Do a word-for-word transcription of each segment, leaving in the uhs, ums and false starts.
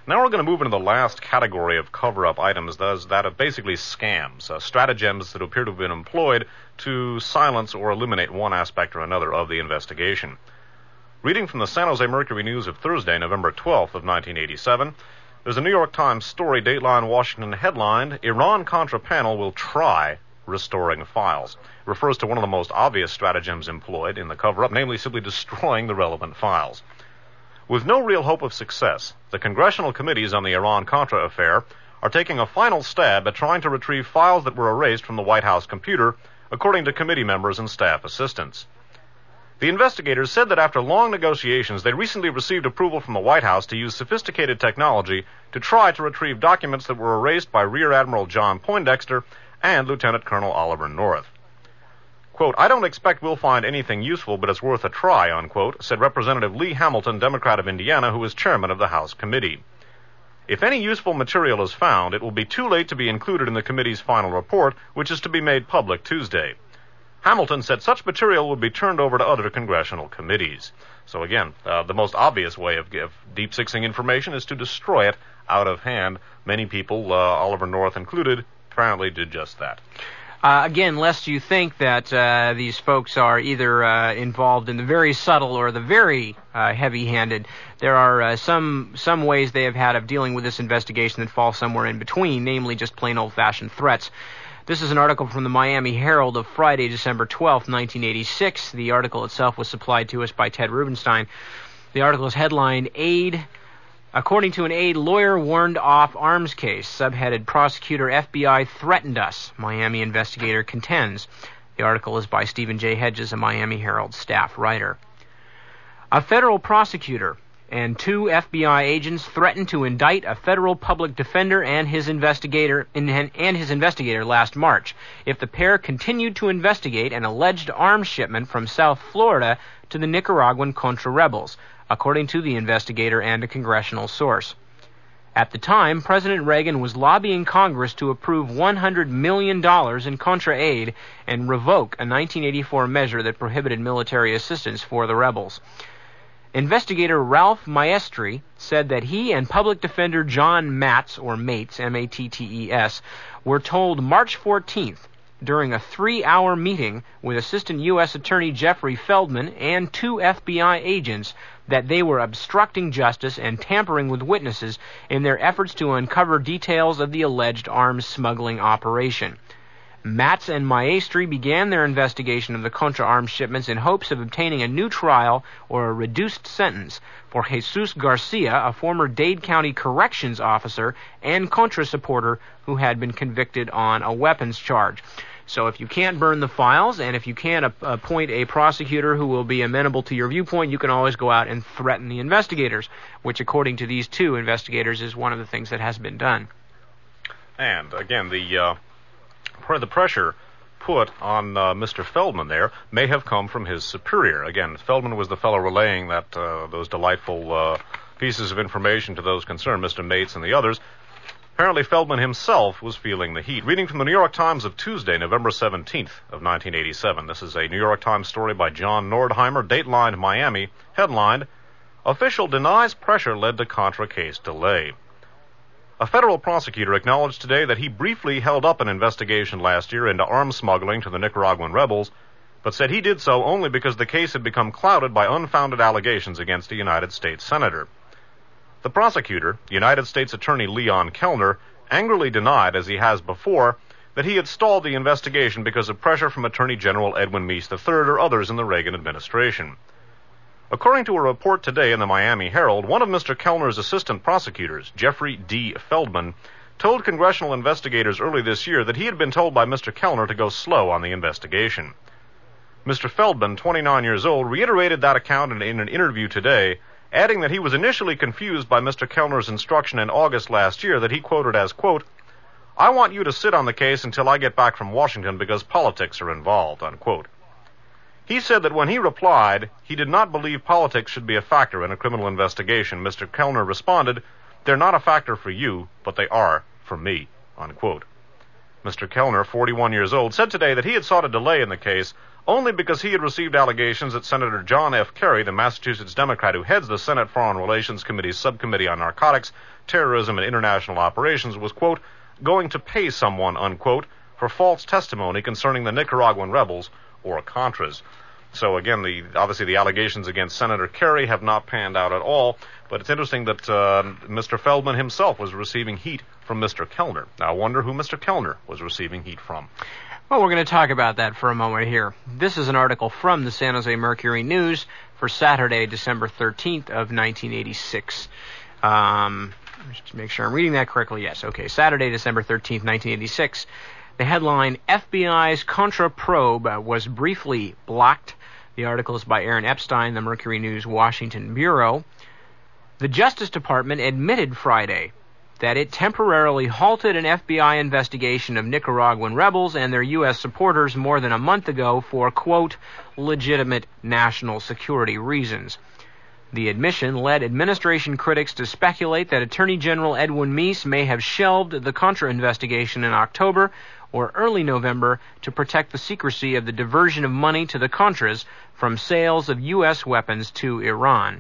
Now we're going to move into the last category of cover-up items, those that are basically scams, uh, stratagems that appear to have been employed to silence or eliminate one aspect or another of the investigation. Reading from the San Jose Mercury News of Thursday, November twelfth of nineteen eighty-seven, there's a New York Times story, Dateline Washington headlined, Iran-Contra panel will try restoring files. It refers to one of the most obvious stratagems employed in the cover-up, namely simply destroying the relevant files. With no real hope of success, the congressional committees on the Iran-Contra affair are taking a final stab at trying to retrieve files that were erased from the White House computer, according to committee members and staff assistants. The investigators said that after long negotiations, they recently received approval from the White House to use sophisticated technology to try to retrieve documents that were erased by Rear Admiral John Poindexter and Lieutenant Colonel Oliver North. Quote, I don't expect we'll find anything useful, but it's worth a try, unquote, said Representative Lee Hamilton, Democrat of Indiana, who is chairman of the House committee. If any useful material is found, it will be too late to be included in the committee's final report, which is to be made public Tuesday. Hamilton said such material would be turned over to other congressional committees. So again, uh, the most obvious way of, of deep-sixing information is to destroy it out of hand. Many people, uh, Oliver North included, apparently did just that. Uh, again, lest you think that uh, these folks are either uh, involved in the very subtle or the very uh, heavy-handed, there are uh, some some ways they have had of dealing with this investigation that fall somewhere in between, namely just plain old-fashioned threats. This is an article from the Miami Herald of Friday, December twelfth, nineteen eighty-six. The article itself was supplied to us by Ted Rubenstein. The article is headlined, Aid... According to an aide, lawyer warned off arms case. Subheaded, prosecutor F B I threatened us. Miami investigator contends. The article is by Stephen J. Hedges, a Miami Herald staff writer. A federal prosecutor and two F B I agents threatened to indict a federal public defender and his investigator and his investigator last March if the pair continued to investigate an alleged arms shipment from South Florida to the Nicaraguan Contra rebels, according to the investigator and a congressional source. At the time, President Reagan was lobbying Congress to approve one hundred million dollars in Contra aid and revoke a nineteen eighty-four measure that prohibited military assistance for the rebels. Investigator Ralph Maestri said that he and public defender John Matz, or Mates, M A T T E S, were told March fourteenth during a three-hour meeting with Assistant U S Attorney Jeffrey Feldman and two F B I agents that they were obstructing justice and tampering with witnesses in their efforts to uncover details of the alleged arms smuggling operation. Matz and Maestri began their investigation of the Contra arms shipments in hopes of obtaining a new trial or a reduced sentence for Jesus Garcia, a former Dade County corrections officer and Contra supporter who had been convicted on a weapons charge. So if you can't burn the files and if you can't appoint a prosecutor who will be amenable to your viewpoint, you can always go out and threaten the investigators, which according to these two investigators is one of the things that has been done. And again, the uh, the pressure put on uh, Mister Feldman there may have come from his superior. Again, Feldman was the fellow relaying that uh, those delightful uh, pieces of information to those concerned, Mister Mates and the others. Apparently, Feldman himself was feeling the heat. Reading from the New York Times of Tuesday, November seventeenth of nineteen eighty-seven. This is a New York Times story by John Nordheimer, datelined Miami, headlined, Official Denies Pressure Led to Contra Case Delay. A federal prosecutor acknowledged today that he briefly held up an investigation last year into arms smuggling to the Nicaraguan rebels, but said he did so only because the case had become clouded by unfounded allegations against a United States senator. The prosecutor, United States Attorney Leon Kellner, angrily denied, as he has before, that he had stalled the investigation because of pressure from Attorney General Edwin Meese the third or others in the Reagan administration. According to a report today in the Miami Herald, one of Mister Kellner's assistant prosecutors, Jeffrey D. Feldman, told congressional investigators early this year that he had been told by Mister Kellner to go slow on the investigation. Mister Feldman, twenty-nine years old, reiterated that account in, in an interview today, adding that he was initially confused by Mister Kellner's instruction in August last year that he quoted as, quote, I want you to sit on the case until I get back from Washington because politics are involved, unquote. He said that when he replied he did not believe politics should be a factor in a criminal investigation, Mister Kellner responded, they're not a factor for you, but they are for me, unquote. Mister Kellner, forty-one years old, said today that he had sought a delay in the case only because he had received allegations that Senator John F. Kerry, the Massachusetts Democrat who heads the Senate Foreign Relations Committee's Subcommittee on Narcotics, Terrorism, and International Operations, was, quote, going to pay someone, unquote, for false testimony concerning the Nicaraguan rebels or Contras. So again, the obviously the allegations against Senator Kerry have not panned out at all, but it's interesting that uh, Mister Feldman himself was receiving heat from Mister Kellner. Now I wonder who Mister Kellner was receiving heat from. Well, we're going to talk about that for a moment here. This is an article from the San Jose Mercury News for Saturday, December thirteenth of nineteen eighty-six. Um, just to make sure I'm reading that correctly. Yes, okay. Saturday, December thirteenth, nineteen eighty-six. The headline, F B I's Contra probe was briefly blocked. The article is by Aaron Epstein, the Mercury News Washington Bureau. The Justice Department admitted Friday that it temporarily halted an F B I investigation of Nicaraguan rebels and their U S supporters more than a month ago for, quote, legitimate national security reasons. The admission led administration critics to speculate that Attorney General Edwin Meese may have shelved the Contra investigation in October or early November to protect the secrecy of the diversion of money to the Contras from sales of U S weapons to Iran.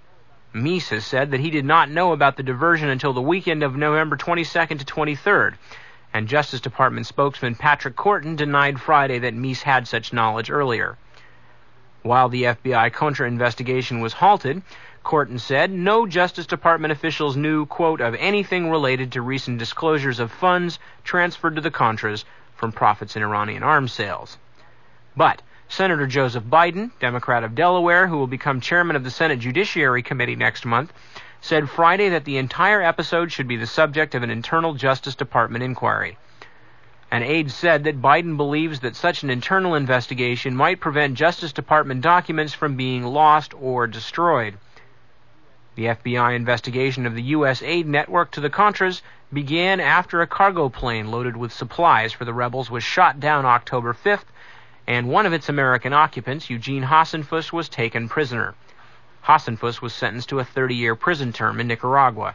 Meese has said that he did not know about the diversion until the weekend of November twenty-second to twenty-third, and Justice Department spokesman Patrick Corton denied Friday that Meese had such knowledge earlier. While the F B I Contra investigation was halted, Corton said no Justice Department officials knew, quote, of anything related to recent disclosures of funds transferred to the Contras from profits in Iranian arms sales. But Senator Joseph Biden, Democrat of Delaware, who will become chairman of the Senate Judiciary Committee next month, said Friday that the entire episode should be the subject of an internal Justice Department inquiry. An aide said that Biden believes that such an internal investigation might prevent Justice Department documents from being lost or destroyed. The F B I investigation of the U S aid network to the Contras began after a cargo plane loaded with supplies for the rebels was shot down October fifth, and one of its American occupants, Eugene Hasenfuss, was taken prisoner. Hasenfuss was sentenced to a thirty-year prison term in Nicaragua.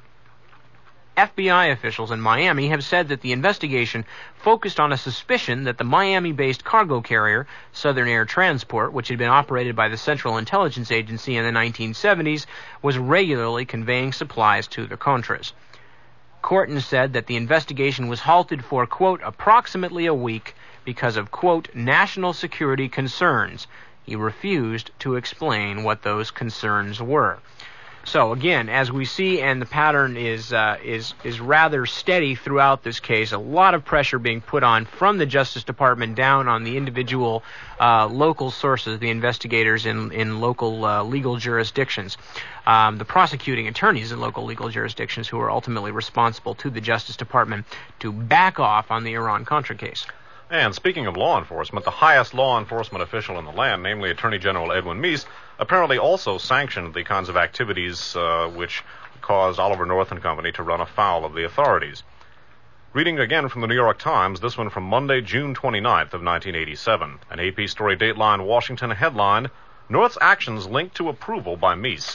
F B I officials in Miami have said that the investigation focused on a suspicion that the Miami-based cargo carrier, Southern Air Transport, which had been operated by the Central Intelligence Agency in the nineteen seventies, was regularly conveying supplies to the Contras. Corton said that the investigation was halted for, quote, approximately a week because of, quote, national security concerns. He refused to explain what those concerns were. So again, as we see, and the pattern is uh, is is rather steady throughout this case, a lot of pressure being put on from the Justice Department down on the individual uh, local sources, the investigators in in local uh, legal jurisdictions, um, the prosecuting attorneys in local legal jurisdictions who are ultimately responsible to the Justice Department to back off on the Iran-Contra case. And speaking of law enforcement, the highest law enforcement official in the land, namely Attorney General Edwin Meese, apparently also sanctioned the kinds of activities uh, which caused Oliver North and Company to run afoul of the authorities. Reading again from the New York Times, this one from Monday, June twenty-ninth of nineteen eighty-seven. An A P story, Dateline Washington headline, North's actions linked to approval by Meese.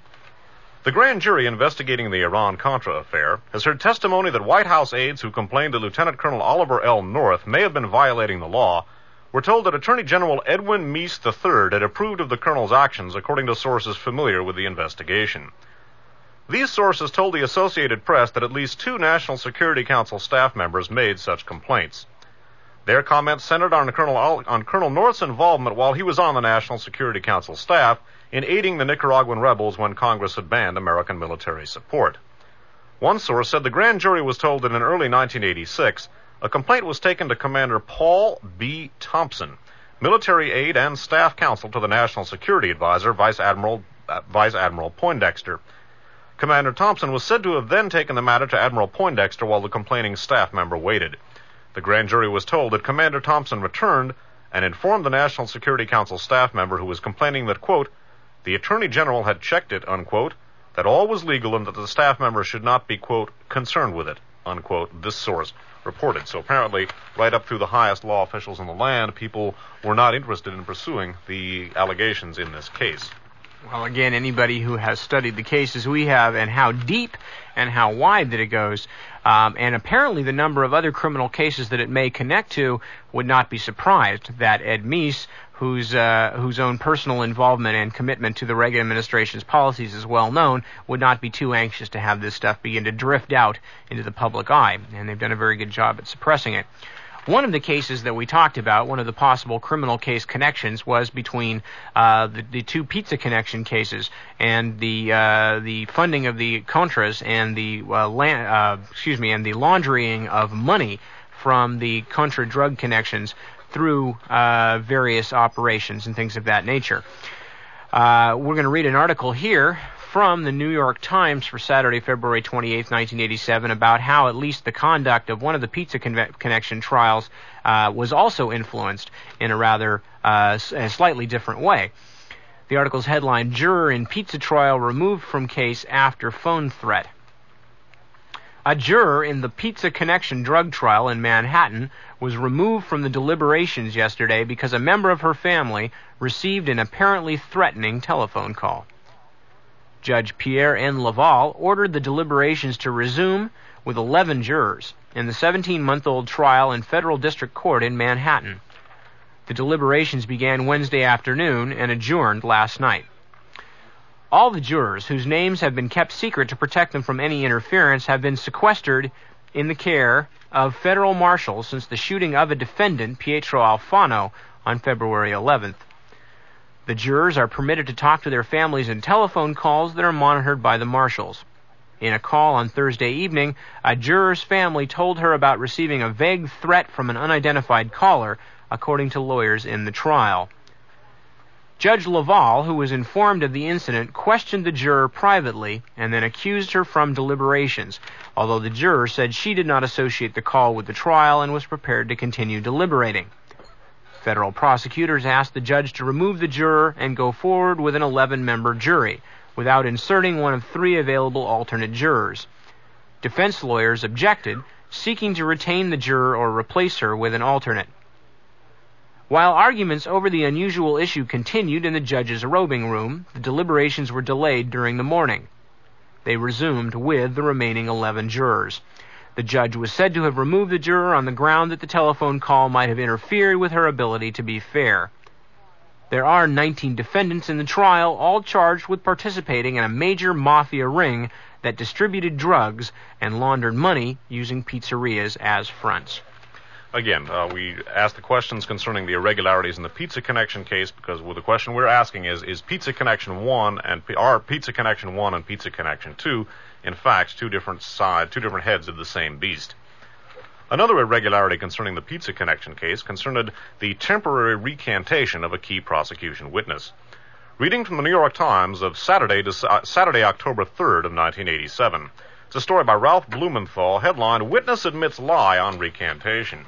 The grand jury investigating the Iran-Contra affair has heard testimony that White House aides who complained that Lieutenant Colonel Oliver L. North may have been violating the law were told that Attorney General Edwin Meese the third had approved of the colonel's actions, according to sources familiar with the investigation. These sources told the Associated Press that at least two National Security Council staff members made such complaints. Their comments centered on Colonel, on Colonel North's involvement while he was on the National Security Council staff in aiding the Nicaraguan rebels when Congress had banned American military support. One source said the grand jury was told that in early nineteen eighty-six, a complaint was taken to Commander Paul B. Thompson, military aide and staff counsel to the National Security Advisor, Vice Admiral, uh, Vice Admiral Poindexter. Commander Thompson was said to have then taken the matter to Admiral Poindexter while the complaining staff member waited. The grand jury was told that Commander Thompson returned and informed the National Security Council staff member who was complaining that, quote, the Attorney General had checked it, unquote, that all was legal and that the staff member should not be, quote, concerned with it, unquote, this source reported. So apparently, right up through the highest law officials in the land, people were not interested in pursuing the allegations in this case. Well, again, anybody who has studied the cases we have and how deep and how wide that it goes, um, and apparently the number of other criminal cases that it may connect to, would not be surprised that Ed Meese, whose uh, whose own personal involvement and commitment to the Reagan administration's policies is well known, would not be too anxious to have this stuff begin to drift out into the public eye, and they've done a very good job at suppressing it. One of the cases that we talked about, one of the possible criminal case connections, was between uh, the, the two Pizza Connection cases and the uh, the funding of the Contras and the uh, la- uh, excuse me and the laundering of money from the Contra drug connections through uh, various operations and things of that nature. Uh, we're going to read an article here from the New York Times for Saturday, February twenty-eighth, nineteen eighty-seven, about how at least the conduct of one of the Pizza Con- Connection trials uh, was also influenced in a rather uh, a slightly different way. The article's headline, Juror in Pizza Trial Removed from Case After Phone Threat. A juror in the Pizza Connection drug trial in Manhattan was removed from the deliberations yesterday because a member of her family received an apparently threatening telephone call. Judge Pierre N. Laval ordered the deliberations to resume with eleven jurors in the seventeen-month-old trial in federal district court in Manhattan. The deliberations began Wednesday afternoon and adjourned last night. All the jurors, whose names have been kept secret to protect them from any interference, have been sequestered in the care of federal marshals since the shooting of a defendant, Pietro Alfano, on February eleventh. The jurors are permitted to talk to their families in telephone calls that are monitored by the marshals. In a call on Thursday evening, a juror's family told her about receiving a vague threat from an unidentified caller, according to lawyers in the trial. Judge Laval, who was informed of the incident, questioned the juror privately and then accused her from deliberations, although the juror said she did not associate the call with the trial and was prepared to continue deliberating. Federal prosecutors asked the judge to remove the juror and go forward with an eleven-member jury, without inserting one of three available alternate jurors. Defense lawyers objected, seeking to retain the juror or replace her with an alternate. While arguments over the unusual issue continued in the judge's robing room, the deliberations were delayed during the morning. They resumed with the remaining eleven jurors. The judge was said to have removed the juror on the ground that the telephone call might have interfered with her ability to be fair. There are nineteen defendants in the trial, all charged with participating in a major mafia ring that distributed drugs and laundered money using pizzerias as fronts. Again, uh, we asked the questions concerning the irregularities in the Pizza Connection case because well, the question we're asking is, is Pizza Connection one and are Pizza Connection one and Pizza Connection two, in fact, two different sides, two different heads of the same beast? Another irregularity concerning the Pizza Connection case concerned the temporary recantation of a key prosecution witness. Reading from the New York Times of Saturday, uh, Saturday, October third of nineteen eighty-seven. It's a story by Ralph Blumenthal, headlined, Witness Admits Lie on Recantation.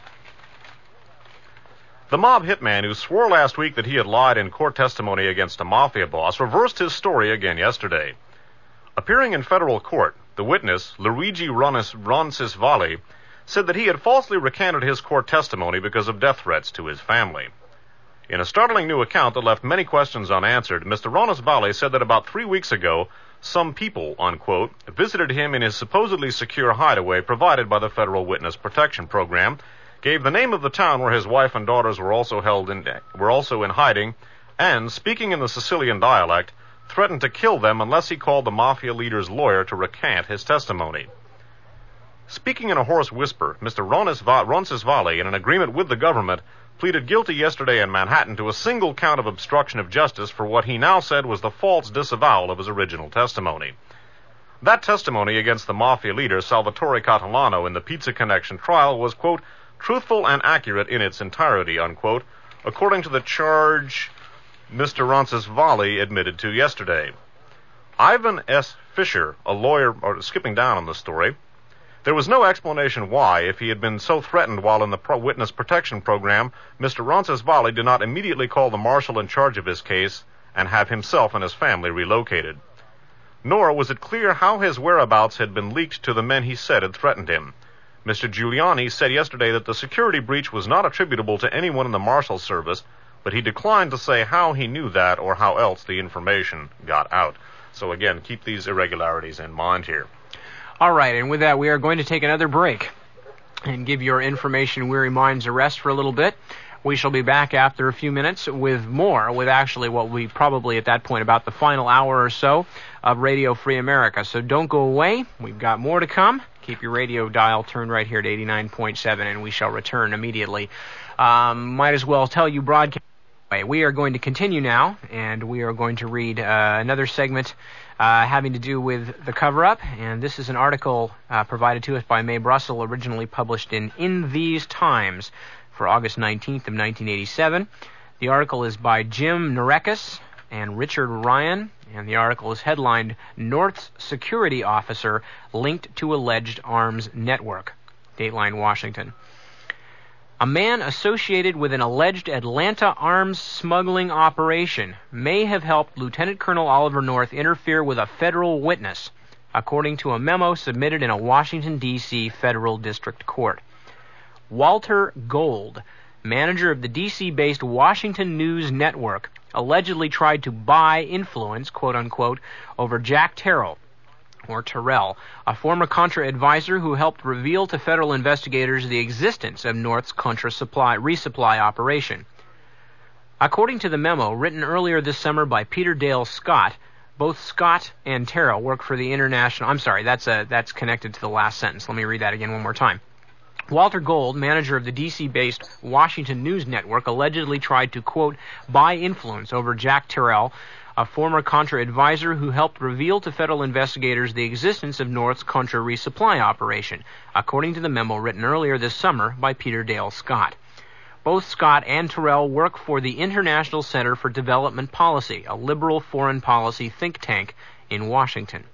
The mob hitman who swore last week that he had lied in court testimony against a mafia boss reversed his story again yesterday. Appearing in federal court, the witness, Luigi Roncisvalle, said that he had falsely recanted his court testimony because of death threats to his family. In a startling new account that left many questions unanswered, Mister Roncisvalle said that about three weeks ago, some people, unquote, visited him in his supposedly secure hideaway provided by the Federal Witness Protection Program, gave the name of the town where his wife and daughters were also held in, were also in hiding, and, speaking in the Sicilian dialect, threatened to kill them unless he called the mafia leader's lawyer to recant his testimony. Speaking in a hoarse whisper, Mister Roncisvalle, in an agreement with the government, pleaded guilty yesterday in Manhattan to a single count of obstruction of justice for what he now said was the false disavowal of his original testimony. That testimony against the mafia leader, Salvatore Catalano, in the Pizza Connection trial was, quote, truthful and accurate in its entirety, unquote, according to the charge Mister Roncisvalle admitted to yesterday. Ivan S. Fisher, a lawyer, or skipping down on the story, there was no explanation why, if he had been so threatened while in the pro- witness protection program, Mister Roncisvalle did not immediately call the marshal in charge of his case and have himself and his family relocated. Nor was it clear how his whereabouts had been leaked to the men he said had threatened him. Mister Giuliani said yesterday that the security breach was not attributable to anyone in the Marshal Service, but he declined to say how he knew that or how else the information got out. So again, keep these irregularities in mind here. All right, and with that, we are going to take another break and give your information-weary minds a rest for a little bit. We shall be back after a few minutes with more, with actually what we probably at that point about the final hour or so of Radio Free America. So don't go away. We've got more to come. Keep your radio dial turned right here to eighty-nine point seven, and we shall return immediately. Um, might as well tell you broadcast. We are going to continue now, and we are going to read uh, another segment uh, having to do with the cover-up. And this is an article uh, provided to us by Mae Brussel, originally published in In These Times for August nineteenth of nineteen eighty-seven. The article is by Jim Narekas and Richard Ryan, and the article is headlined, North's Security Officer Linked to Alleged Arms Network. Dateline, Washington. A man associated with an alleged Atlanta arms smuggling operation may have helped Lieutenant Colonel Oliver North interfere with a federal witness, according to a memo submitted in a Washington, D C federal district court. Walter Gold, manager of the D C-based Washington News Network, allegedly tried to buy influence, quote-unquote, over Jack Terrell, or Terrell, a former Contra advisor who helped reveal to federal investigators the existence of North's Contra supply, resupply operation. According to the memo written earlier this summer by Peter Dale Scott, both Scott and Terrell work for the international... I'm sorry, that's a, that's connected to the last sentence. Let me read that again one more time. Walter Gold, manager of the D C-based Washington News Network, allegedly tried to, quote, buy influence over Jack Terrell, a former Contra advisor who helped reveal to federal investigators the existence of North's Contra resupply operation, according to the memo written earlier this summer by Peter Dale Scott. Both Scott and Terrell work for the International Center for Development Policy, a liberal foreign policy think tank in Washington.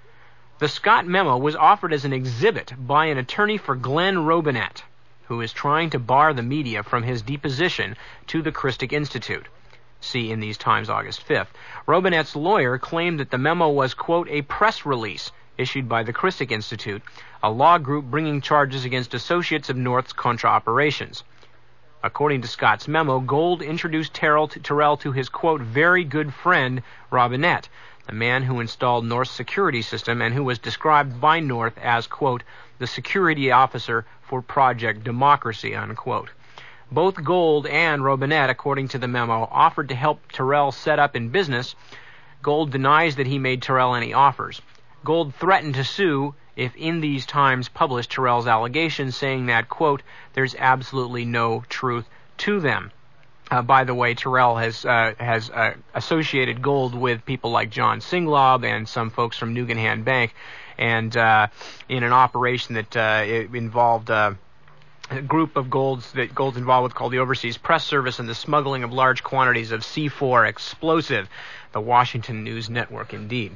The Scott memo was offered as an exhibit by an attorney for Glenn Robinette, who is trying to bar the media from his deposition to the Christic Institute. See In These Times, August fifth. Robinette's lawyer claimed that the memo was, quote, a press release issued by the Christic Institute, a law group bringing charges against associates of North's Contra operations. According to Scott's memo, Gold introduced Terrell to, Terrell to his, quote, very good friend, Robinette, the man who installed North's security system and who was described by North as, quote, the security officer for Project Democracy, unquote. Both Gold and Robinette, according to the memo, offered to help Terrell set up in business. Gold denies that he made Terrell any offers. Gold threatened to sue if In These Times published Terrell's allegations, saying that, quote, there's absolutely no truth to them. Uh, by the way, Terrell has uh, has uh, associated Gold with people like John Singlob and some folks from Nugan Bank, and uh, in an operation that uh, it involved... Uh, A group of Golds that Gold's involved with called the Overseas Press Service and the smuggling of large quantities of C four explosive, the Washington News Network, indeed.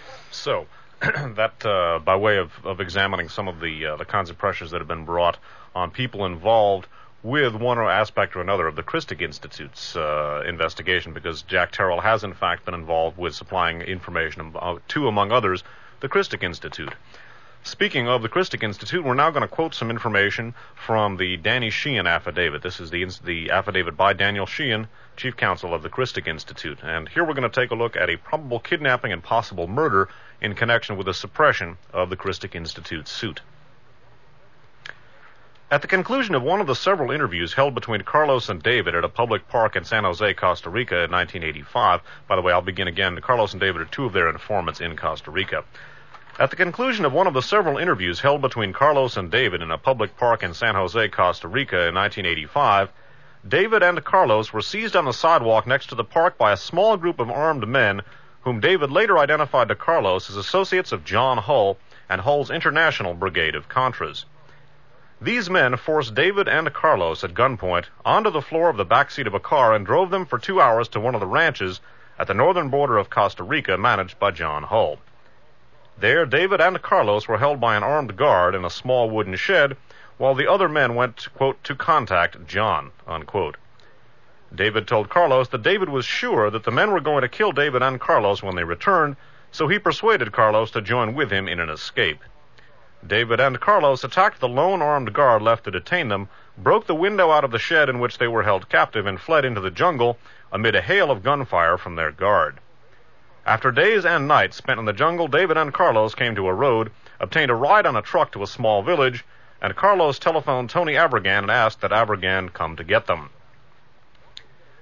So, that uh, by way of, of examining some of the uh, the kinds of pressures that have been brought on people involved with one aspect or another of the Christic Institute's uh, investigation, because Jack Terrell has in fact been involved with supplying information to, among others, the Christic Institute. Speaking of the Christic Institute, we're now going to quote some information from the Danny Sheehan affidavit. This is the the affidavit by Daniel Sheehan, Chief Counsel of the Christic Institute. And here we're going to take a look at a probable kidnapping and possible murder in connection with the suppression of the Christic Institute suit. At the conclusion of one of the several interviews held between Carlos and David at a public park in San Jose, Costa Rica in nineteen eighty-five, by the way, I'll begin again. Carlos and David are two of their informants in Costa Rica. At the conclusion of one of the several interviews held between Carlos and David in a public park in San Jose, Costa Rica in nineteen eighty-five, David and Carlos were seized on the sidewalk next to the park by a small group of armed men whom David later identified to Carlos as associates of John Hull and Hull's International Brigade of Contras. These men forced David and Carlos at gunpoint onto the floor of the backseat of a car and drove them for two hours to one of the ranches at the northern border of Costa Rica managed by John Hull. There, David and Carlos were held by an armed guard in a small wooden shed, while the other men went, quote, to contact John, unquote. David told Carlos that David was sure that the men were going to kill David and Carlos when they returned, so he persuaded Carlos to join with him in an escape. David and Carlos attacked the lone armed guard left to detain them, broke the window out of the shed in which they were held captive, and fled into the jungle amid a hail of gunfire from their guard. After days and nights spent in the jungle, David and Carlos came to a road, obtained a ride on a truck to a small village, and Carlos telephoned Tony Abergan and asked that Abergan come to get them.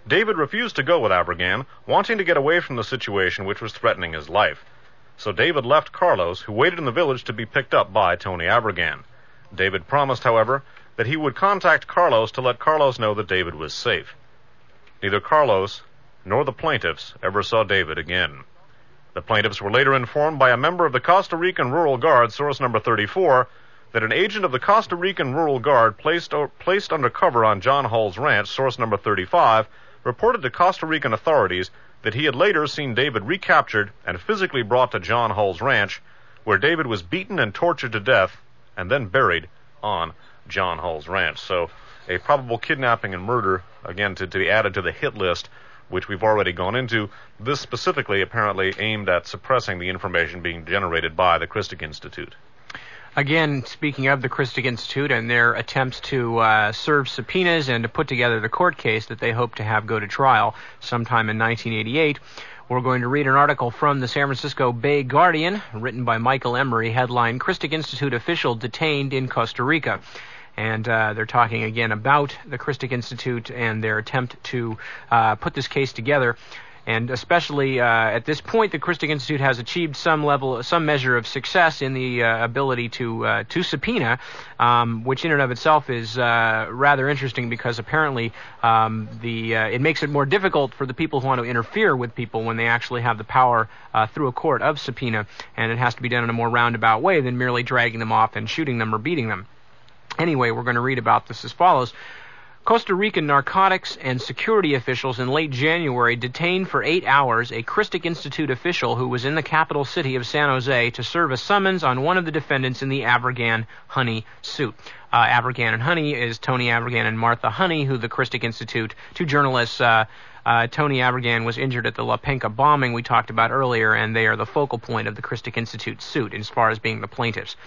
David refused to go with Abergan, wanting to get away from the situation which was threatening his life. So David left Carlos, who waited in the village to be picked up by Tony Abergan. David promised, however, that he would contact Carlos to let Carlos know that David was safe. Neither Carlos nor the plaintiffs ever saw David again. The plaintiffs were later informed by a member of the Costa Rican Rural Guard, source number thirty-four, that an agent of the Costa Rican Rural Guard placed, or, placed under cover on John Hull's ranch, source number thirty-five, reported to Costa Rican authorities that he had later seen David recaptured and physically brought to John Hull's ranch, where David was beaten and tortured to death and then buried on John Hull's ranch. So a probable kidnapping and murder, again, to, to be added to the hit list, which we've already gone into, this specifically apparently aimed at suppressing the information being generated by the Christic Institute. Again, speaking of the Christic Institute and their attempts to uh, serve subpoenas and to put together the court case that they hope to have go to trial sometime in nineteen eighty-eight, we're going to read an article from the San Francisco Bay Guardian, written by Michael Emery, headline, Christic Institute Official Detained in Costa Rica. And uh, they're talking again about the Christic Institute and their attempt to uh, put this case together. And especially uh, at this point, the Christic Institute has achieved some level, some measure of success in the uh, ability to uh, to subpoena, um, which in and of itself is uh, rather interesting because apparently um, the uh, it makes it more difficult for the people who want to interfere with people when they actually have the power uh, through a court of subpoena, and it has to be done in a more roundabout way than merely dragging them off and shooting them or beating them. Anyway, we're going to read about this as follows. Costa Rican narcotics and security officials in late January detained for eight hours a Christic Institute official who was in the capital city of San Jose to serve a summons on one of the defendants in the Abergan Honey suit. Uh, Abergan and Honey is Tony Abergan and Martha Honey, who the Christic Institute, two journalists, uh, uh, Tony Abergan was injured at the La Penca bombing we talked about earlier, and they are the focal point of the Christic Institute suit as far as being the plaintiffs.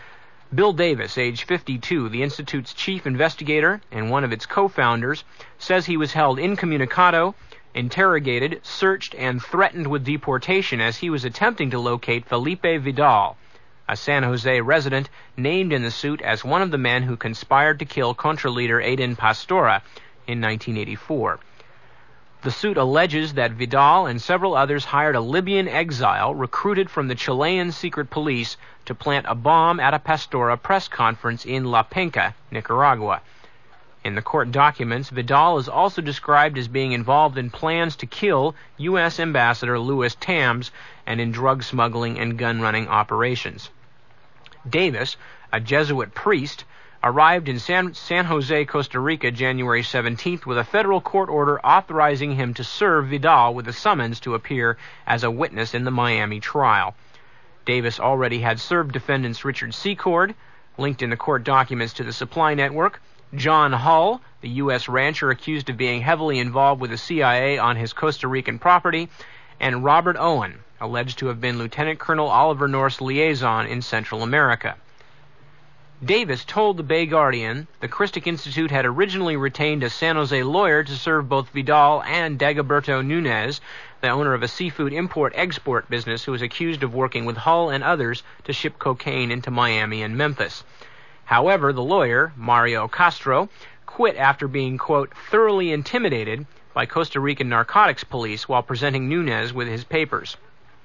Bill Davis, age fifty-two, the Institute's chief investigator and one of its co-founders, says he was held incommunicado, interrogated, searched, and threatened with deportation as he was attempting to locate Felipe Vidal, a San Jose resident named in the suit as one of the men who conspired to kill Contra leader Aiden Pastora in nineteen eighty-four. The suit alleges that Vidal and several others hired a Libyan exile recruited from the Chilean secret police to plant a bomb at a Pastora press conference in La Penca, Nicaragua. In the court documents, Vidal is also described as being involved in plans to kill U S Ambassador Louis Tams and in drug smuggling and gun-running operations. Davis, a Jesuit priest, arrived in San, San Jose, Costa Rica, January seventeenth with a federal court order authorizing him to serve Vidal with a summons to appear as a witness in the Miami trial. Davis already had served defendants Richard Secord, linked in the court documents to the Supply Network, John Hull, the U S rancher accused of being heavily involved with the C I A on his Costa Rican property, and Robert Owen, alleged to have been Lieutenant Colonel Oliver North's liaison in Central America. Davis told the Bay Guardian the Christic Institute had originally retained a San Jose lawyer to serve both Vidal and Dagoberto Nunez, the owner of a seafood import-export business who was accused of working with Hull and others to ship cocaine into Miami and Memphis. However, the lawyer, Mario Castro, quit after being, quote, thoroughly intimidated by Costa Rican narcotics police while presenting Nunez with his papers.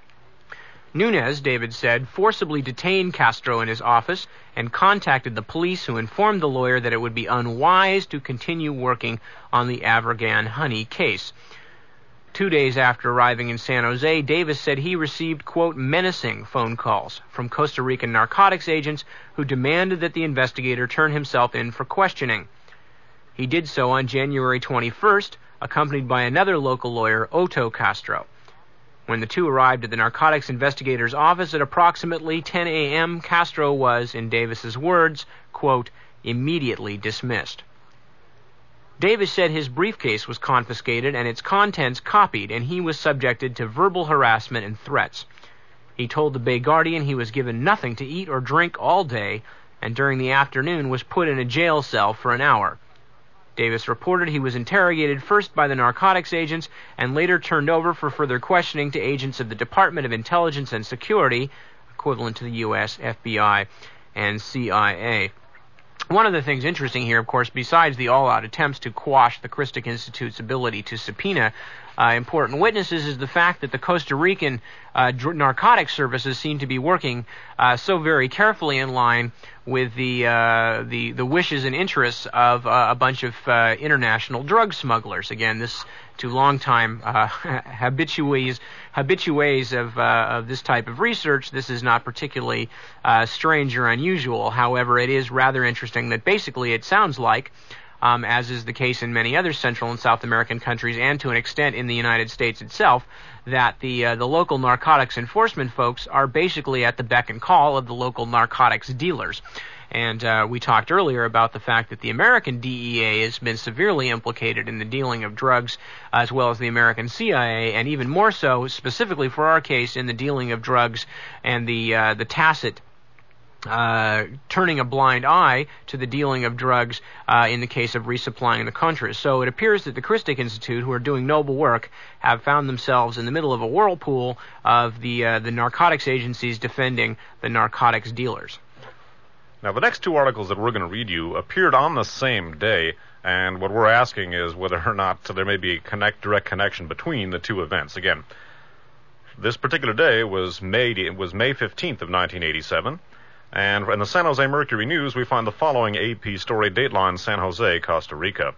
Nunez, David said, forcibly detained Castro in his office and contacted the police, who informed the lawyer that it would be unwise to continue working on the Abergan Honey case. Two days after arriving in San Jose, Davis said he received, quote, menacing phone calls from Costa Rican narcotics agents who demanded that the investigator turn himself in for questioning. He did so on January twenty-first, accompanied by another local lawyer, Otto Castro. When the two arrived at the narcotics investigator's office at approximately ten a.m., Castro was, in Davis's words, quote, immediately dismissed. Davis said his briefcase was confiscated and its contents copied, and he was subjected to verbal harassment and threats. He told the Bay Guardian he was given nothing to eat or drink all day, and during the afternoon was put in a jail cell for an hour. Davis reported he was interrogated first by the narcotics agents and later turned over for further questioning to agents of the Department of Intelligence and Security, equivalent to the U S F B I and C I A. One of the things interesting here, of course, besides the all-out attempts to quash the Christic Institute's ability to subpoena uh, important witnesses, is the fact that the Costa Rican uh, dr- narcotics services seem to be working uh, so very carefully in line with the uh, the the wishes and interests of uh, a bunch of uh, international drug smugglers. Again, this to long-time uh, habitues habitues of uh, of this type of research. This is not particularly uh, strange or unusual. However, it is rather interesting that basically it sounds like, um, as is the case in many other Central and South American countries, and to an extent in the United States itself, that the uh, the local narcotics enforcement folks are basically at the beck and call of the local narcotics dealers. And uh, we talked earlier about the fact that the American D E A has been severely implicated in the dealing of drugs, as well as the American C I A, and even more so, specifically for our case, in the dealing of drugs and the uh, the tacit Uh, turning a blind eye to the dealing of drugs uh, in the case of resupplying the Contras. So it appears that the Christic Institute, who are doing noble work, have found themselves in the middle of a whirlpool of the uh, the narcotics agencies defending the narcotics dealers. Now, the next two articles that we're going to read you appeared on the same day, and what we're asking is whether or not there may be a connect, direct connection between the two events. Again, this particular day was May, it was May fifteenth of nineteen eighty-seven. And in the San Jose Mercury News, we find the following A P story, Dateline, San Jose, Costa Rica.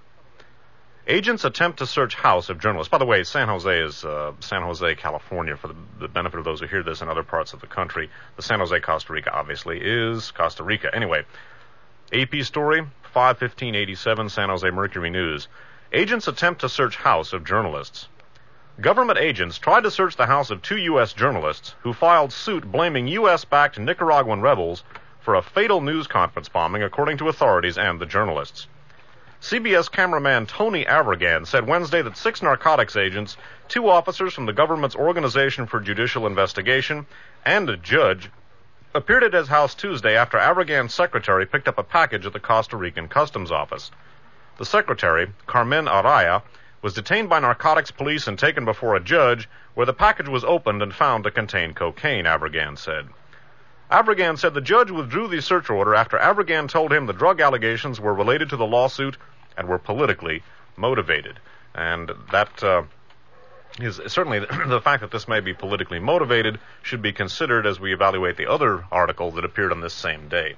Agents attempt to search house of journalist. By the way, San Jose is uh, San Jose, California, for the, the benefit of those who hear this in other parts of the country. The San Jose, Costa Rica, obviously, is Costa Rica. Anyway, A P story, five fifteen eighty-seven, San Jose Mercury News. Agents attempt to search house of journalists. Government agents tried to search the house of two U S journalists who filed suit blaming U S-backed Nicaraguan rebels for a fatal news conference bombing, according to authorities and the journalists. C B S cameraman Tony Avirgan said Wednesday that six narcotics agents, two officers from the government's Organization for Judicial Investigation, and a judge appeared at his house Tuesday after Avirgan's secretary picked up a package at the Costa Rican Customs Office. The secretary, Carmen Araya, was detained by narcotics police and taken before a judge, where the package was opened and found to contain cocaine, Avirgan said. Avirgan said the judge withdrew the search order after Avirgan told him the drug allegations were related to the lawsuit and were politically motivated. And that uh, is certainly the fact that this may be politically motivated should be considered as we evaluate the other article that appeared on this same day.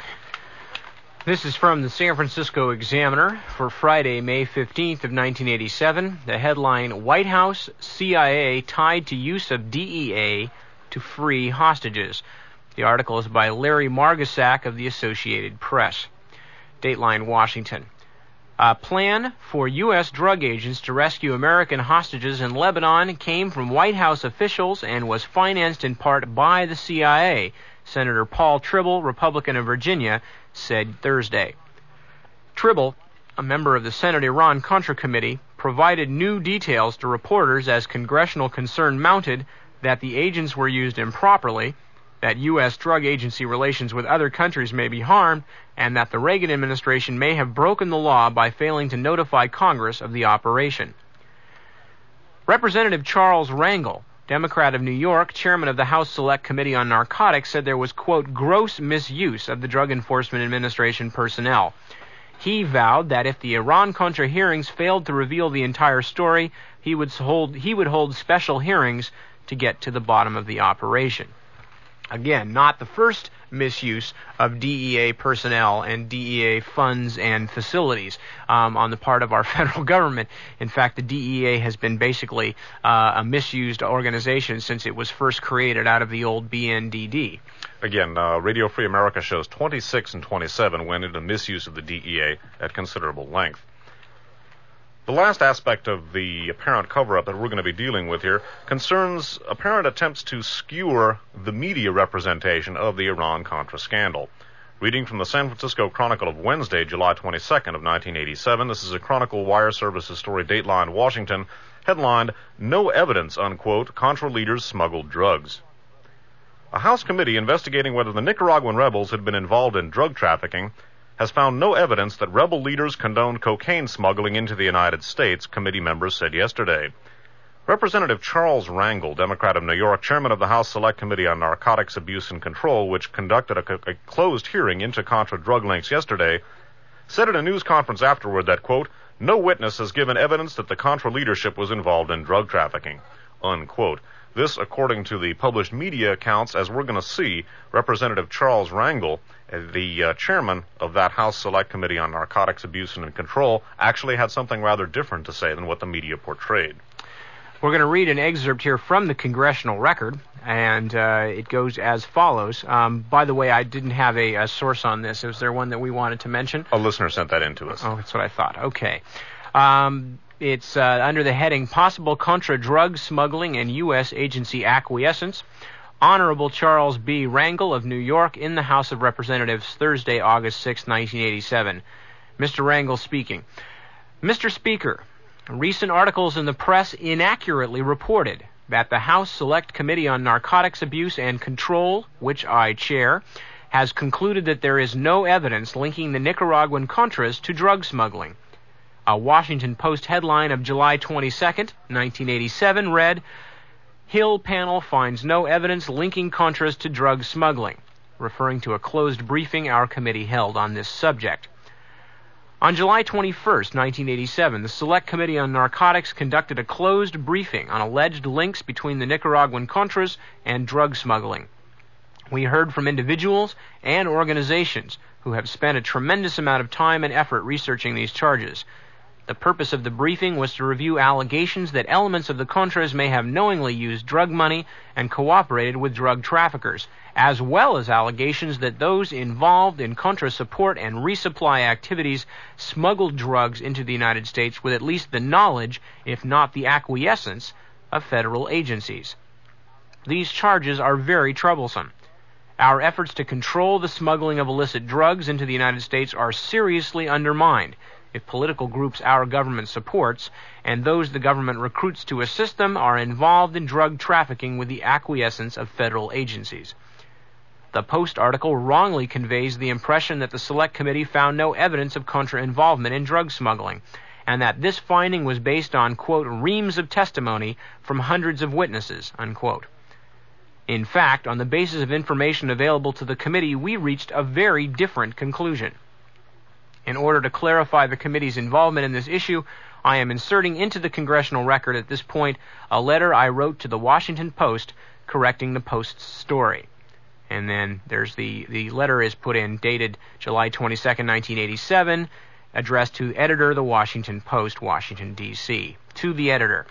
This is from the San Francisco Examiner for Friday, May fifteenth of nineteen eighty-seven. The headline, White House, C I A tied to use of D E A to free hostages. The article is by Larry Margusak of the Associated Press. Dateline, Washington. A plan for U S drug agents to rescue American hostages in Lebanon came from White House officials and was financed in part by the C I A, Senator Paul Tribble, Republican of Virginia, said Thursday. Tribble, a member of the Senate Iran-Contra Committee, provided new details to reporters as congressional concern mounted that the agents were used improperly, that U S drug agency relations with other countries may be harmed, and that the Reagan administration may have broken the law by failing to notify Congress of the operation. Representative Charles Rangel, Democrat of New York, chairman of the House Select Committee on Narcotics, said there was, quote, gross misuse of the Drug Enforcement Administration personnel. He vowed that if the Iran-Contra hearings failed to reveal the entire story, he would hold, he would hold special hearings to get to the bottom of the operation. Again, not the first misuse of D E A personnel and D E A funds and facilities um, on the part of our federal government. In fact, the D E A has been basically uh, a misused organization since it was first created out of the old B N D D. Again, uh, Radio Free America shows twenty-six and twenty-seven went into misuse of the D E A at considerable length. The last aspect of the apparent cover-up that we're going to be dealing with here concerns apparent attempts to skewer the media representation of the Iran-Contra scandal. Reading from the San Francisco Chronicle of Wednesday, July twenty-second of nineteen eighty-seven, this is a Chronicle Wire Services story, Dateline, Washington, headlined, No Evidence, unquote, Contra Leaders Smuggled Drugs. A House committee investigating whether the Nicaraguan rebels had been involved in drug trafficking has found no evidence that rebel leaders condoned cocaine smuggling into the United States, committee members said yesterday. Representative Charles Rangel, Democrat of New York, chairman of the House Select Committee on Narcotics Abuse and Control, which conducted a, a closed hearing into Contra drug links yesterday, said at a news conference afterward that, quote, no witness has given evidence that the Contra leadership was involved in drug trafficking, unquote. This, according to the published media accounts, as we're going to see, Representative Charles Rangel, the uh, chairman of that House Select Committee on Narcotics Abuse and Control, actually had something rather different to say than what the media portrayed. We're going to read an excerpt here from the Congressional Record, and uh, it goes as follows. Um, by the way, I didn't have a, a source on this. Is there one that we wanted to mention? A listener sent that in to us. Oh, that's what I thought. Okay. Um, it's uh, under the heading Possible Contra Drug Smuggling and U S Agency Acquiescence. Honorable Charles B. Rangel of New York in the House of Representatives, Thursday, August sixth, nineteen eighty-seven. Mister Rangel speaking. Mister Speaker, recent articles in the press inaccurately reported that the House Select Committee on Narcotics Abuse and Control, which I chair, has concluded that there is no evidence linking the Nicaraguan Contras to drug smuggling. A Washington Post headline of July twenty-second, nineteen eighty-seven read, Hill panel finds no evidence linking Contras to drug smuggling, referring to a closed briefing our committee held on this subject. On July twenty-first, nineteen eighty-seven, the Select Committee on Narcotics conducted a closed briefing on alleged links between the Nicaraguan Contras and drug smuggling. We heard from individuals and organizations who have spent a tremendous amount of time and effort researching these charges. The purpose of the briefing was to review allegations that elements of the Contras may have knowingly used drug money and cooperated with drug traffickers, as well as allegations that those involved in Contra support and resupply activities smuggled drugs into the United States with at least the knowledge, if not the acquiescence, of federal agencies. These charges are very troublesome. Our efforts to control the smuggling of illicit drugs into the United States are seriously undermined if political groups our government supports and those the government recruits to assist them are involved in drug trafficking with the acquiescence of federal agencies. The Post article wrongly conveys the impression that the Select Committee found no evidence of Contra involvement in drug smuggling, and that this finding was based on, quote, reams of testimony from hundreds of witnesses, unquote. In fact, on the basis of information available to the committee, we reached a very different conclusion. In order to clarify the committee's involvement in this issue, I am inserting into the Congressional Record at this point a letter I wrote to the Washington Post correcting the Post's story. And then there's the, the letter is put in, dated July twenty-second, nineteen eighty-seven, addressed to editor, the Washington Post, Washington, D C To the editor.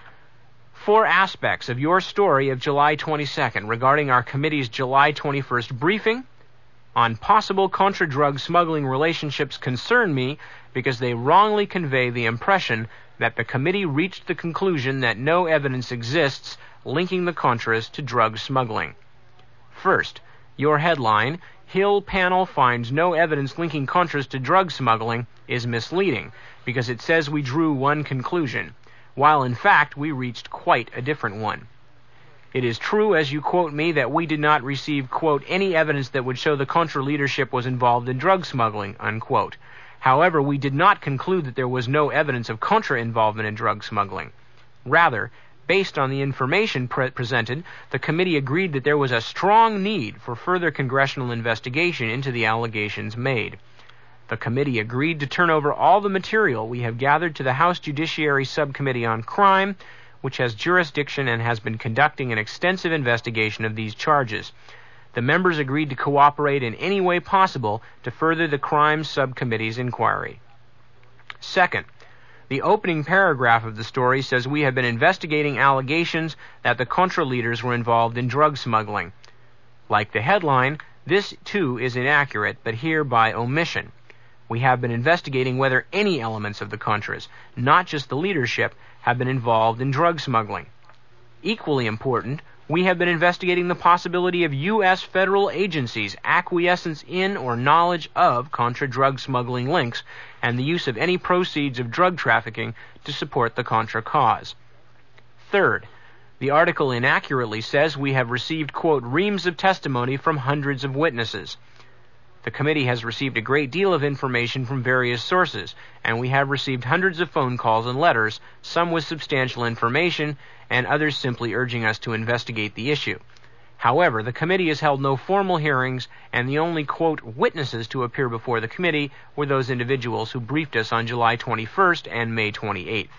Four aspects of your story of July twenty-second regarding our committee's July twenty-first briefing on possible contra-drug smuggling relationships concern me because they wrongly convey the impression that the committee reached the conclusion that no evidence exists linking the Contras to drug smuggling. First, your headline, Hill panel finds no evidence linking Contras to drug smuggling, is misleading because it says we drew one conclusion, while in fact we reached quite a different one. It is true, as you quote me, that we did not receive, quote, any evidence that would show the Contra leadership was involved in drug smuggling, unquote. However, we did not conclude that there was no evidence of Contra involvement in drug smuggling. Rather, based on the information pre- presented, the committee agreed that there was a strong need for further congressional investigation into the allegations made. The committee agreed to turn over all the material we have gathered to the House Judiciary Subcommittee on Crime, which has jurisdiction and has been conducting an extensive investigation of these charges. The members agreed to cooperate in any way possible to further the Crime Subcommittee's inquiry. Second, the opening paragraph of the story says we have been investigating allegations that the Contra leaders were involved in drug smuggling. Like the headline, this too is inaccurate, but here by omission. We have been investigating whether any elements of the Contras, not just the leadership, have been involved in drug smuggling. Equally important, we have been investigating the possibility of U S federal agencies' acquiescence in or knowledge of Contra drug smuggling links and the use of any proceeds of drug trafficking to support the Contra cause. Third, the article inaccurately says we have received, quote, reams of testimony from hundreds of witnesses. The The committee has received a great deal of information from various sources, and we have received hundreds of phone calls and letters, some with substantial information, and others simply urging us to investigate the issue. However, the committee has held no formal hearings, and the only, quote, witnesses to appear before the committee were those individuals who briefed us on July twenty-first and May twenty-eighth.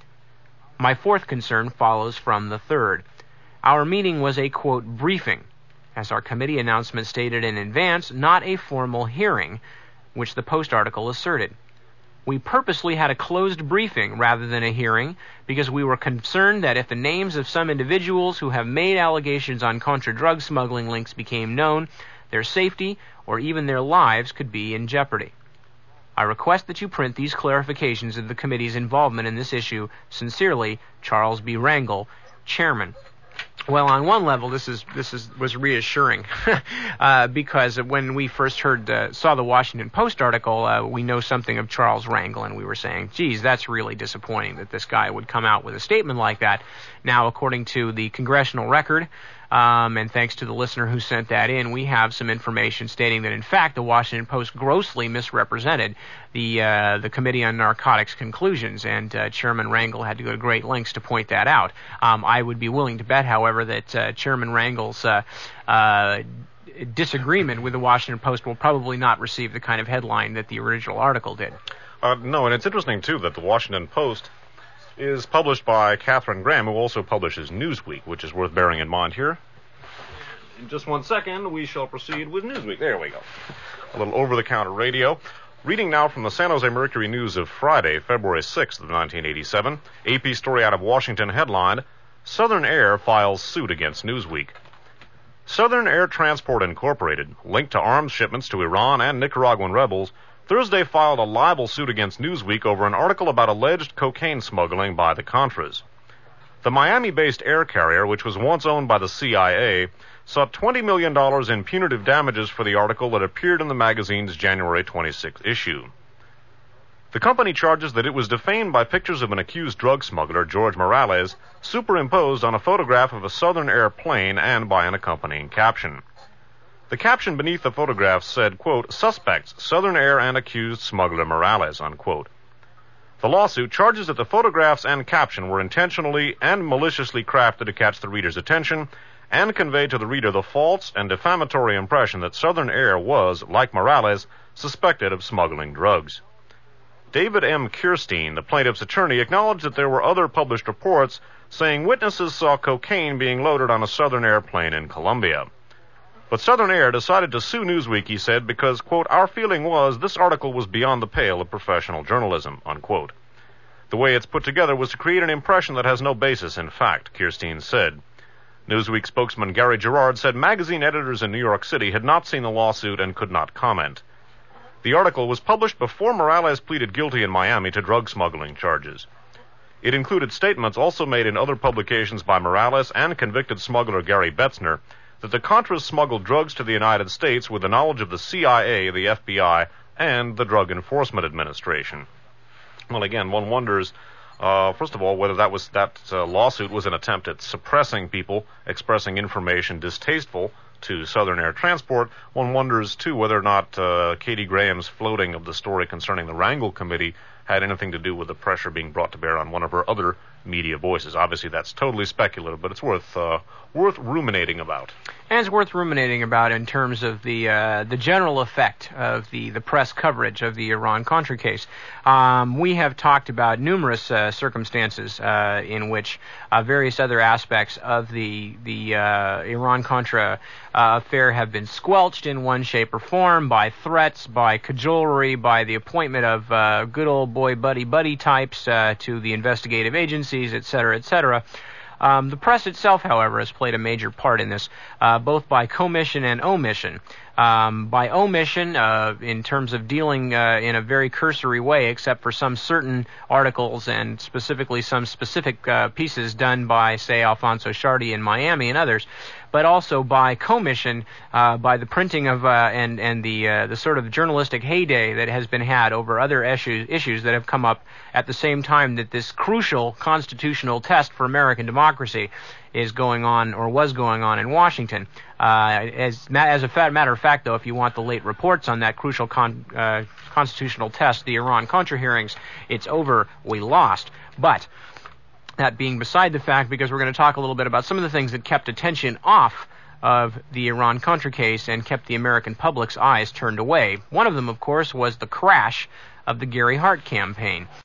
My fourth concern follows from the third. Our meeting was a, quote, briefing, as our committee announcement stated in advance, not a formal hearing, which the Post article asserted. We purposely had a closed briefing rather than a hearing because we were concerned that if the names of some individuals who have made allegations on Contra drug smuggling links became known, their safety or even their lives could be in jeopardy. I request that you print these clarifications of the committee's involvement in this issue. Sincerely, Charles B. Rangel, Chairman. Well, on one level, this is this is was reassuring uh, because when we first heard uh, saw the Washington Post article, uh, we know something of Charles Rangel, and we were saying, "Geez, that's really disappointing that this guy would come out with a statement like that." Now, according to the Congressional Record, um, and thanks to the listener who sent that in, we have some information stating that, in fact, the Washington Post grossly misrepresented the uh, the Committee on Narcotics conclusions, and uh, Chairman Rangel had to go to great lengths to point that out. Um, I would be willing to bet, however, that uh, Chairman Rangel's uh, uh, disagreement with the Washington Post will probably not receive the kind of headline that the original article did. Uh, no, and it's interesting, too, that the Washington Post is published by Katharine Graham, who also publishes Newsweek, which is worth bearing in mind here. In just one second, we shall proceed with Newsweek. There we go. A little over-the-counter radio. Reading now from the San Jose Mercury News of Friday, February sixth of nineteen eighty-seven, A P story out of Washington headlined, Southern Air files suit against Newsweek. Southern Air Transport Incorporated, linked to arms shipments to Iran and Nicaraguan rebels, Thursday filed a libel suit against Newsweek over an article about alleged cocaine smuggling by the Contras. The Miami-based air carrier, which was once owned by the C I A, sought twenty million dollars in punitive damages for the article that appeared in the magazine's January twenty-sixth issue. The company charges that it was defamed by pictures of an accused drug smuggler, George Morales, superimposed on a photograph of a Southern Air plane and by an accompanying caption. The caption beneath the photograph said, quote, suspects, Southern Air and accused smuggler Morales, unquote. The lawsuit charges that the photographs and caption were intentionally and maliciously crafted to catch the reader's attention and convey to the reader the false and defamatory impression that Southern Air was, like Morales, suspected of smuggling drugs. David M. Kirstein, the plaintiff's attorney, acknowledged that there were other published reports saying witnesses saw cocaine being loaded on a Southern Air plane in Colombia. But Southern Air decided to sue Newsweek, he said, because, quote, our feeling was this article was beyond the pale of professional journalism, unquote. The way it's put together was to create an impression that has no basis in fact, Kirstein said. Newsweek spokesman Gary Gerard said magazine editors in New York City had not seen the lawsuit and could not comment. The article was published before Morales pleaded guilty in Miami to drug smuggling charges. It included statements also made in other publications by Morales and convicted smuggler Gary Betzner that the Contras smuggled drugs to the United States with the knowledge of the C I A, the F B I, and the Drug Enforcement Administration. Well, again, one wonders, uh, first of all, whether that was that uh, lawsuit was an attempt at suppressing people expressing information distasteful to Southern Air Transport. One wonders, too, whether or not uh, Katie Graham's floating of the story concerning the Rangel Committee had anything to do with the pressure being brought to bear on one of her other media voices. Obviously, that's totally speculative, but it's worth uh, worth ruminating about. And it's worth ruminating about in terms of the uh, the general effect of the, the press coverage of the Iran-Contra case. Um, we have talked about numerous uh, circumstances uh, in which uh, various other aspects of the the uh, Iran-Contra uh, affair have been squelched in one shape or form by threats, by cajolery, by the appointment of uh, good old boy buddy-buddy types uh, to the investigative agencies, et cetera, et cetera. Um, the press itself, however, has played a major part in this, uh, both by commission and omission. Um, by omission, uh, in terms of dealing uh, in a very cursory way, except for some certain articles and specifically some specific uh, pieces done by, say, Alfonso Sciardi in Miami and others. but also by commission, uh, by the printing of uh, and and the uh, the sort of journalistic heyday that has been had over other issues issues that have come up at the same time that this crucial constitutional test for American democracy is going on or was going on in Washington. Uh, as as a fat matter of fact, though, if you want the late reports on that crucial con, uh, constitutional test, the Iran-Contra hearings, it's over. We lost. But that being beside the fact, because we're going to talk a little bit about some of the things that kept attention off of the Iran-Contra case and kept the American public's eyes turned away. One of them, of course, was the crash of the Gary Hart campaign.